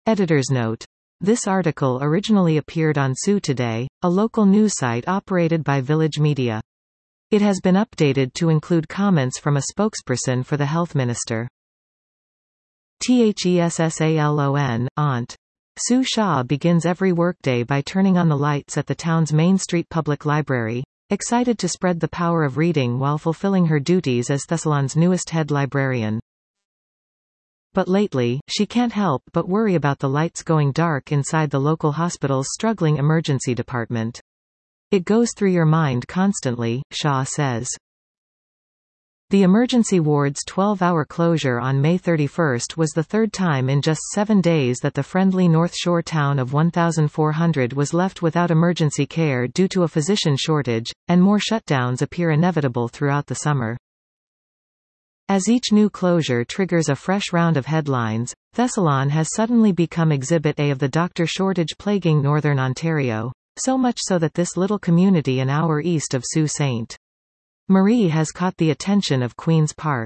Editor's note. This article originally appeared on Sue Today, a local news site operated by Village Media. It has been updated to include comments from a spokesperson for the health minister. THESSALON, Aunt. Sue Shaw begins every workday by turning on the lights at the town's Main Street Public Library, excited to spread the power of reading while fulfilling her duties as Thessalon's newest head librarian. But lately, she can't help but worry about the lights going dark inside the local hospital's struggling emergency department. It goes through your mind constantly, Shaw says. The emergency ward's 12-hour closure on May 31 was the third time in just 7 days that the friendly North Shore town of 1,400 was left without emergency care due to a physician shortage, and more shutdowns appear inevitable throughout the summer. As each new closure triggers a fresh round of headlines, Thessalon has suddenly become Exhibit A of the doctor shortage plaguing Northern Ontario, so much so that this little community an hour east of Sault Ste. Marie has caught the attention of Queen's Park.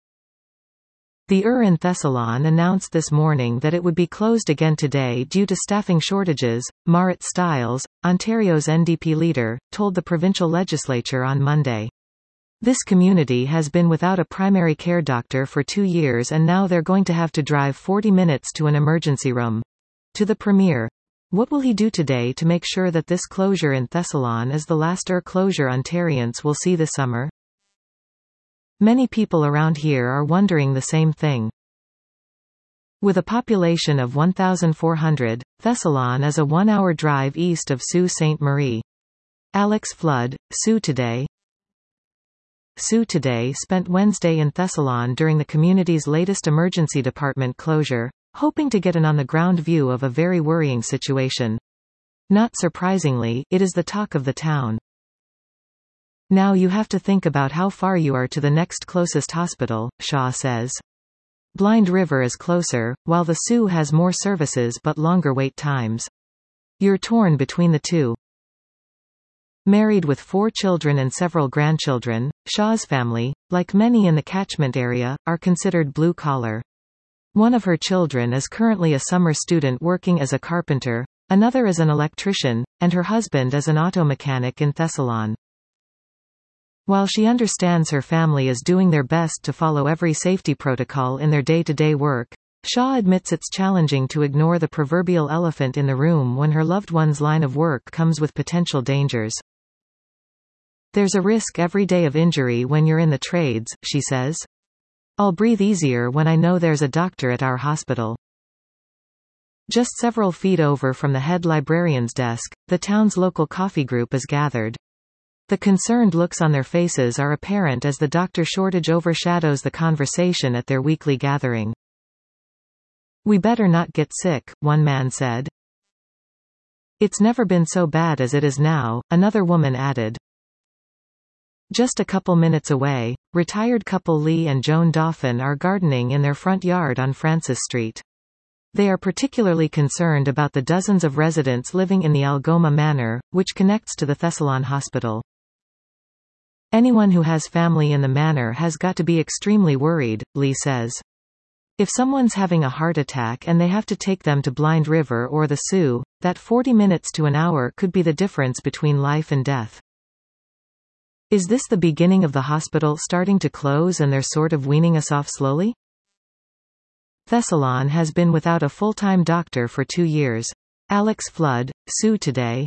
The in Thessalon announced this morning that it would be closed again today due to staffing shortages, Marit Stiles, Ontario's NDP leader, told the provincial legislature on Monday. This community has been without a primary care doctor for 2 years and now they're going to have to drive 40 minutes to an emergency room. To the Premier. What will he do today to make sure that this closure in Thessalon is the last closure Ontarians will see this summer? Many people around here are wondering the same thing. With a population of 1,400, Thessalon is a 1-hour drive east of Sault Ste. Marie. Alex Flood, Sue Today. Sue Today spent Wednesday in Thessalon during the community's latest emergency department closure, hoping to get an on-the-ground view of a very worrying situation. Not surprisingly, it is the talk of the town. Now you have to think about how far you are to the next closest hospital, Shaw says. Blind River is closer, while the Soo has more services but longer wait times. You're torn between the two. Married with 4 children and several grandchildren, Shaw's family, like many in the catchment area, are considered blue-collar. One of her children is currently a summer student working as a carpenter, another is an electrician, and her husband is an auto mechanic in Thessalon. While she understands her family is doing their best to follow every safety protocol in their day-to-day work, Shaw admits it's challenging to ignore the proverbial elephant in the room when her loved one's line of work comes with potential dangers. There's a risk every day of injury when you're in the trades, she says. I'll breathe easier when I know there's a doctor at our hospital. Just several feet over from the head librarian's desk, the town's local coffee group is gathered. The concerned looks on their faces are apparent as the doctor shortage overshadows the conversation at their weekly gathering. We better not get sick, one man said. It's never been so bad as it is now, another woman added. Just a couple minutes away, retired couple Lee and Joan Dauphin are gardening in their front yard on Francis Street. They are particularly concerned about the dozens of residents living in the Algoma Manor, which connects to the Thessalon Hospital. Anyone who has family in the manor has got to be extremely worried, Lee says. If someone's having a heart attack and they have to take them to Blind River or the Soo, that 40 minutes to an hour could be the difference between life and death. Is this the beginning of the hospital starting to close and they're sort of weaning us off slowly? Thessalon has been without a full-time doctor for 2 years. Alex Flood, Sue Today.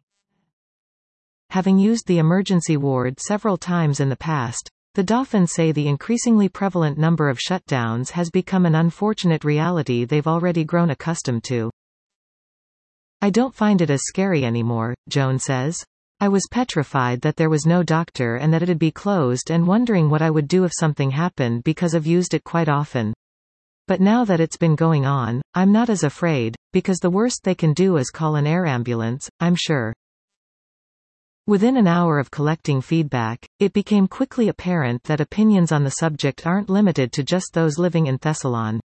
Having used the emergency ward several times in the past, the Dauphins say the increasingly prevalent number of shutdowns has become an unfortunate reality they've already grown accustomed to. I don't find it as scary anymore, Joan says. I was petrified that there was no doctor and that it'd be closed and wondering what I would do if something happened because I've used it quite often. But now that it's been going on, I'm not as afraid, because the worst they can do is call an air ambulance, I'm sure. Within an hour of collecting feedback, it became quickly apparent that opinions on the subject aren't limited to just those living in Thessalon.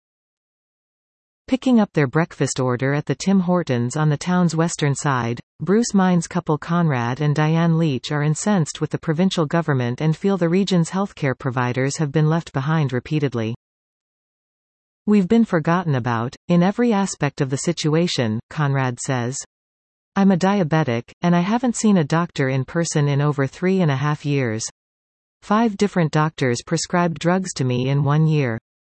Picking up their breakfast order at the Tim Hortons on the town's western side, Bruce Mines couple Conrad and Diane Leach are incensed with the provincial government and feel the region's healthcare providers have been left behind repeatedly. We've been forgotten about, in every aspect of the situation, Conrad says. I'm a diabetic, and I haven't seen a doctor in person in over 3.5 years. 5 different doctors prescribed drugs to me in 1 year.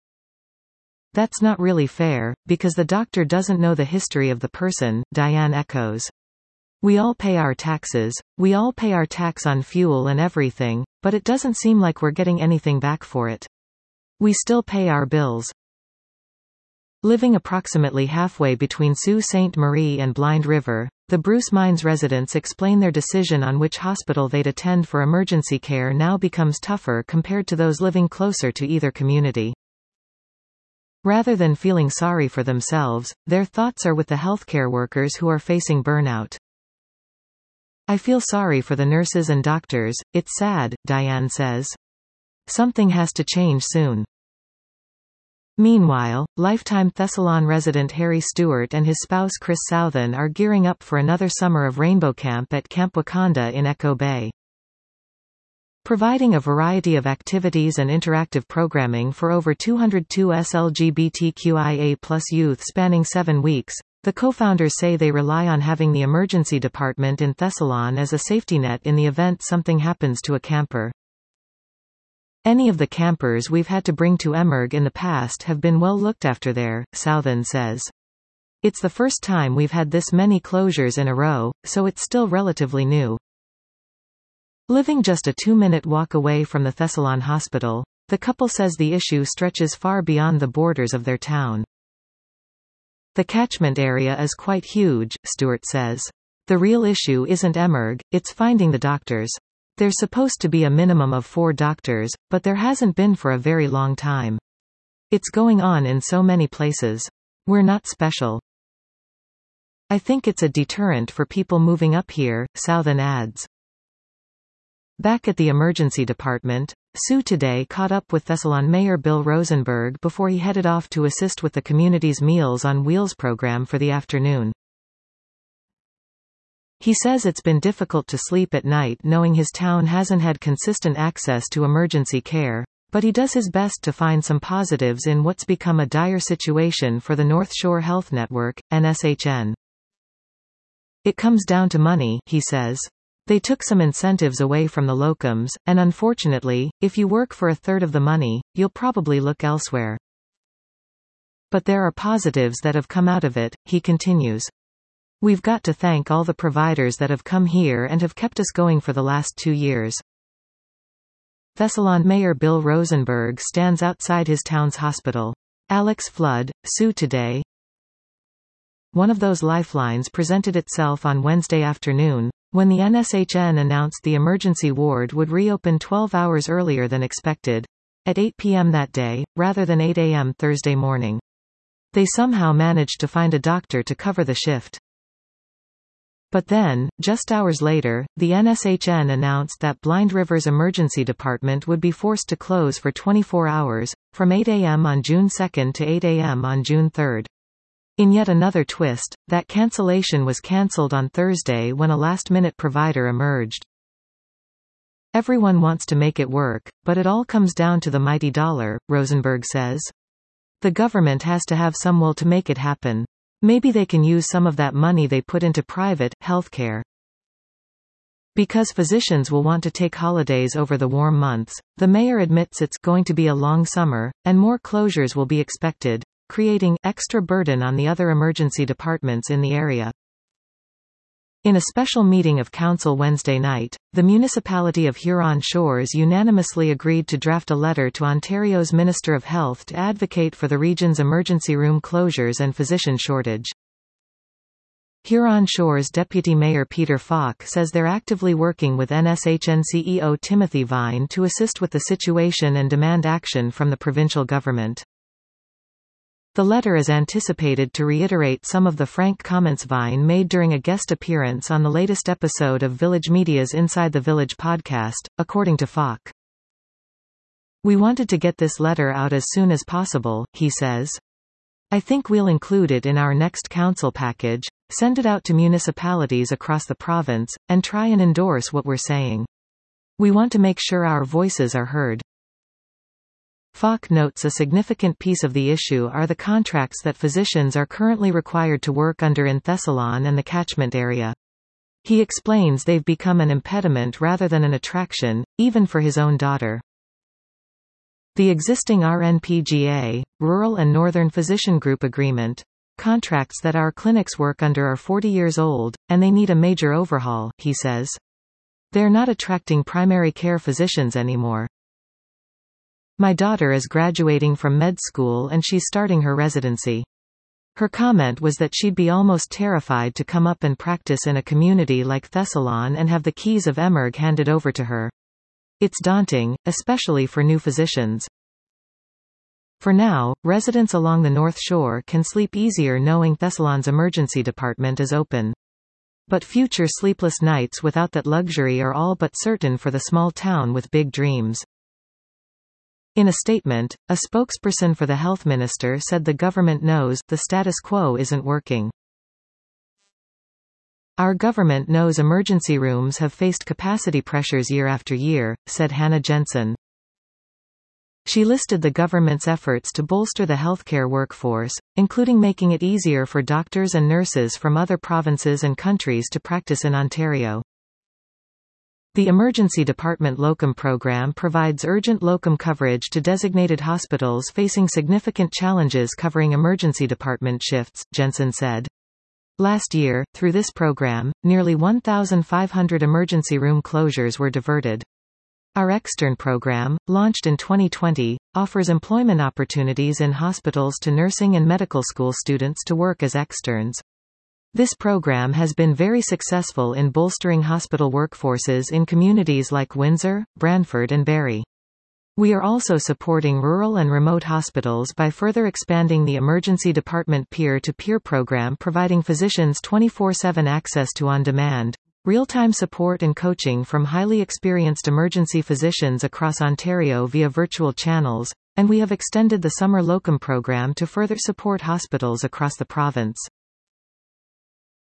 That's not really fair, because the doctor doesn't know the history of the person, Diane echoes. We all pay our taxes, we all pay our tax on fuel and everything, but it doesn't seem like we're getting anything back for it. We still pay our bills. Living approximately halfway between Sault Ste. Marie and Blind River, the Bruce Mines residents explain their decision on which hospital they'd attend for emergency care now becomes tougher compared to those living closer to either community. Rather than feeling sorry for themselves, their thoughts are with the healthcare workers who are facing burnout. I feel sorry for the nurses and doctors, it's sad, Diane says. Something has to change soon. Meanwhile, lifetime Thessalon resident Harry Stewart and his spouse Chris Southen are gearing up for another summer of Rainbow Camp at Camp Wakanda in Echo Bay. Providing a variety of activities and interactive programming for over 202 LGBTQIA+ youth spanning 7 weeks, the co-founders say they rely on having the emergency department in Thessalon as a safety net in the event something happens to a camper. Any of the campers we've had to bring to Emerg in the past have been well looked after there, Southen says. It's the first time we've had this many closures in a row, so it's still relatively new. Living just a 2-minute walk away from the Thessalon hospital, the couple says the issue stretches far beyond the borders of their town. The catchment area is quite huge, Stewart says. The real issue isn't Emerg, it's finding the doctors. There's supposed to be a minimum of 4 doctors, but there hasn't been for a very long time. It's going on in so many places. We're not special. I think it's a deterrent for people moving up here, Southen adds. Back at the emergency department, Sue today caught up with Thessalon Mayor Bill Rosenberg before he headed off to assist with the community's Meals on Wheels program for the afternoon. He says it's been difficult to sleep at night knowing his town hasn't had consistent access to emergency care, but he does his best to find some positives in what's become a dire situation for the North Shore Health Network, NSHN. It comes down to money, he says. They took some incentives away from the locums, and unfortunately, if you work for a third of the money, you'll probably look elsewhere. But there are positives that have come out of it, he continues. We've got to thank all the providers that have come here and have kept us going for the last 2 years. Thessalon Mayor Bill Rosenberg stands outside his town's hospital. Alex Flood, Sue today. One of those lifelines presented itself on Wednesday afternoon, when the NSHN announced the emergency ward would reopen 12 hours earlier than expected, at 8 p.m. that day, rather than 8 a.m. Thursday morning. They somehow managed to find a doctor to cover the shift. But then, just hours later, the NSHN announced that Blind River's emergency department would be forced to close for 24 hours, from 8 a.m. on June 2 to 8 a.m. on June 3. In yet another twist, that cancellation was cancelled on Thursday when a last-minute provider emerged. Everyone wants to make it work, but it all comes down to the mighty dollar, Rosenberg says. The government has to have some will to make it happen. Maybe they can use some of that money they put into private healthcare. Because physicians will want to take holidays over the warm months, the mayor admits it's going to be a long summer, and more closures will be expected, creating extra burden on the other emergency departments in the area. In a special meeting of council Wednesday night, the municipality of Huron Shores unanimously agreed to draft a letter to Ontario's Minister of Health to advocate for the region's emergency room closures and physician shortage. Huron Shores Deputy Mayor Peter Falk says they're actively working with NSHN CEO Timothy Vine to assist with the situation and demand action from the provincial government. The letter is anticipated to reiterate some of the frank comments Vine made during a guest appearance on the latest episode of Village Media's Inside the Village podcast, according to Falk. We wanted to get this letter out as soon as possible, he says. I think we'll include it in our next council package, send it out to municipalities across the province, and try and endorse what we're saying. We want to make sure our voices are heard. Falk notes a significant piece of the issue are the contracts that physicians are currently required to work under in Thessalon and the catchment area. He explains they've become an impediment rather than an attraction, even for his own daughter. The existing RNPGA, Rural and Northern Physician Group Agreement, contracts that our clinics work under are 40 years old, and they need a major overhaul, he says. They're not attracting primary care physicians anymore. My daughter is graduating from med school and she's starting her residency. Her comment was that she'd be almost terrified to come up and practice in a community like Thessalon and have the keys of Emerg handed over to her. It's daunting, especially for new physicians. For now, residents along the North Shore can sleep easier knowing Thessalon's emergency department is open. But future sleepless nights without that luxury are all but certain for the small town with big dreams. In a statement, a spokesperson for the health minister said the government knows the status quo isn't working. Our government knows emergency rooms have faced capacity pressures year after year, said Hannah Jensen. She listed the government's efforts to bolster the healthcare workforce, including making it easier for doctors and nurses from other provinces and countries to practice in Ontario. The Emergency Department Locum Program provides urgent locum coverage to designated hospitals facing significant challenges covering emergency department shifts, Jensen said. Last year, through this program, nearly 1,500 emergency room closures were diverted. Our Extern program, launched in 2020, offers employment opportunities in hospitals to nursing and medical school students to work as externs. This program has been very successful in bolstering hospital workforces in communities like Windsor, Brantford and Barrie. We are also supporting rural and remote hospitals by further expanding the Emergency Department peer-to-peer program, providing physicians 24/7 access to on-demand, real-time support and coaching from highly experienced emergency physicians across Ontario via virtual channels, and we have extended the summer locum program to further support hospitals across the province.